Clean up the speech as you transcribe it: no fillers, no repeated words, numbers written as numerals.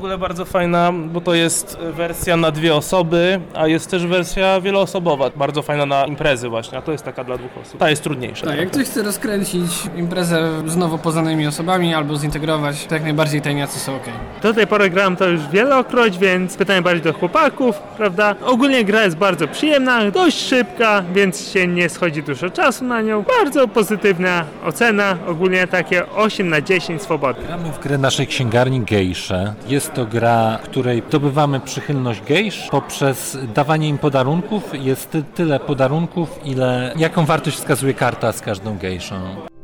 ogóle bardzo fajna, bo to jest wersja na 2 osoby, a jest też wersja wieloosobowa, bardzo fajna na imprezy właśnie, a to jest taka dla 2 osób. Ta jest trudniejsza. Tak, jak ktoś chce rozkręcić imprezę z nowo poznanymi osobami albo zintegrować, to jak najbardziej tajniacy są okej. Do tej pory grałem to już wielokroć, więc pytanie bardziej do chłopaków, prawda? Ogólnie gra jest bardzo przyjemna, dość szybka, więc się nie schodzi dużo czasu na nią. Bardzo pozytywna ocena, ogólnie takie 8/10 swobodnie. Gramy w grę naszej księgarni Gejsze. Jest to gra, w której zdobywamy przychylność gejsz poprzez dawanie im podarunków. Jest tyle podarunków, jaką wartość wskazuje karta z każdą gejszą.